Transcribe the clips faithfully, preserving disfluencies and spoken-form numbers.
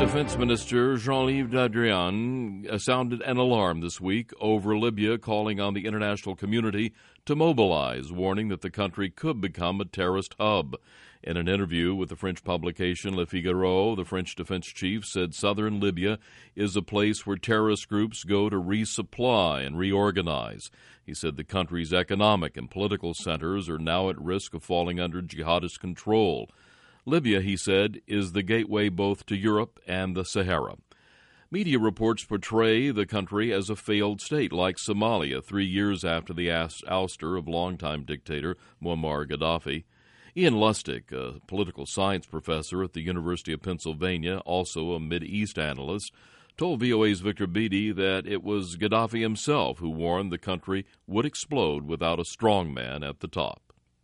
Defense Minister Jean-Yves Le Drian sounded an alarm this week over Libya, calling on the international community to mobilize, warning that the country could become a terrorist hub. In an interview with the French publication Le Figaro, the French defense chief said southern Libya is a place where terrorist groups go to resupply and reorganize. He said the country's economic and political centers are now at risk of falling under jihadist control. Libya, he said, is the gateway both to Europe and the Sahara. Media reports portray the country as a failed state, like Somalia, three years after the ouster of longtime dictator Muammar Gaddafi. Ian Lustig, a political science professor at the University of Pennsylvania, also a Mideast analyst, told V O A's Victor Beattie that it was Gaddafi himself who warned the country would explode without a strongman at the top.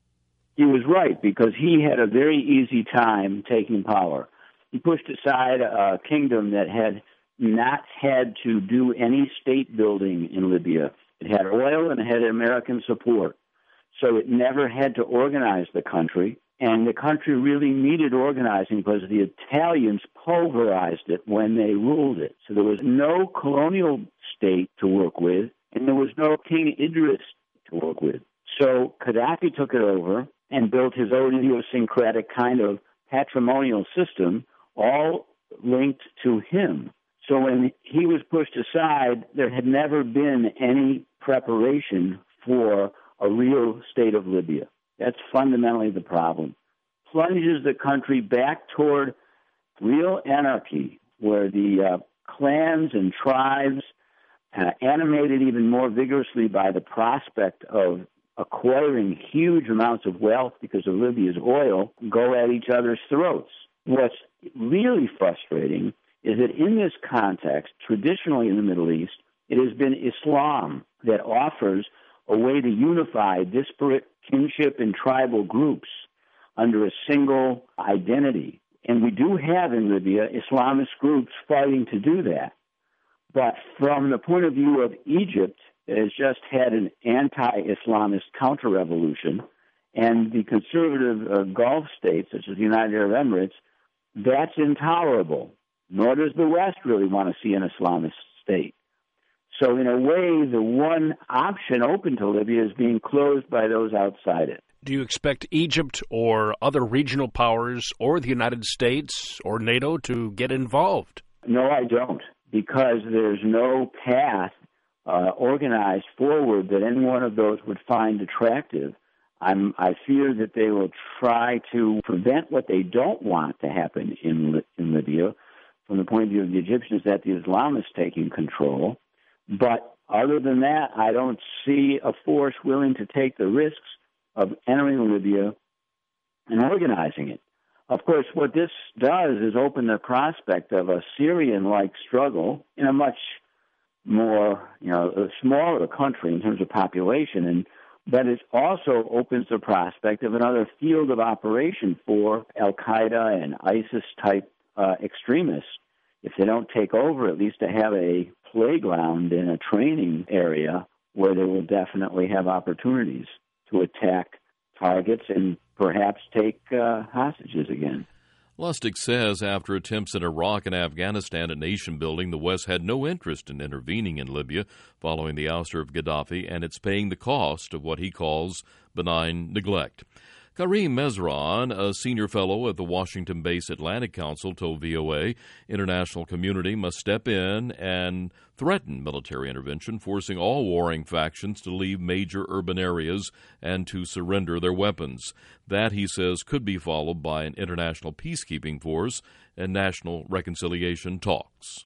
He was right, because he had a very easy time taking power. He pushed aside a kingdom that had not had to do any state building in Libya. It had oil and it had American support. So it never had to organize the country, and the country really needed organizing because the Italians pulverized it when they ruled it. So there was no colonial state to work with, and there was no King Idris to work with. So Gaddafi took it over and built his own idiosyncratic kind of patrimonial system, all linked to him. So when he was pushed aside, there had never been any preparation for a real state of Libya. That's fundamentally the problem. Plunges the country back toward real anarchy, where the uh, clans and tribes, uh, animated even more vigorously by the prospect of acquiring huge amounts of wealth because of Libya's oil, go at each other's throats. What's really frustrating is that in this context, traditionally in the Middle East, it has been Islam that offers a way to unify disparate kinship and tribal groups under a single identity. And we do have in Libya Islamist groups fighting to do that. But from the point of view of Egypt, it has just had an anti-Islamist counter-revolution, and the conservative uh, Gulf states, such as the United Arab Emirates, that's intolerable. Nor does the West really want to see an Islamist state. So in a way, the one option open to Libya is being closed by those outside it. Do you expect Egypt or other regional powers or the United States or NATO to get involved? No, I don't, because there's no path uh, organized forward that any one of those would find attractive. I'm, I fear that they will try to prevent what they don't want to happen in, in Libya from the point of view of the Egyptians, that the Islamists taking control. But other than that, I don't see a force willing to take the risks of entering Libya and organizing it. Of course, what this does is open the prospect of a Syrian-like struggle in a much more, you know, a smaller country in terms of population, and but it also opens the prospect of another field of operation for Al-Qaeda and ISIS-type uh, extremists. If they don't take over, at least to have a playground and a training area where they will definitely have opportunities to attack targets and perhaps take uh, hostages again. Lustig says after attempts in Iraq and Afghanistan at nation-building, the West had no interest in intervening in Libya following the ouster of Gaddafi, and it's paying the cost of what he calls benign neglect. Karim Mesran, a senior fellow at the Washington-based Atlantic Council, told V O A international community must step in and threaten military intervention, forcing all warring factions to leave major urban areas and to surrender their weapons. That, he says, could be followed by an international peacekeeping force and national reconciliation talks.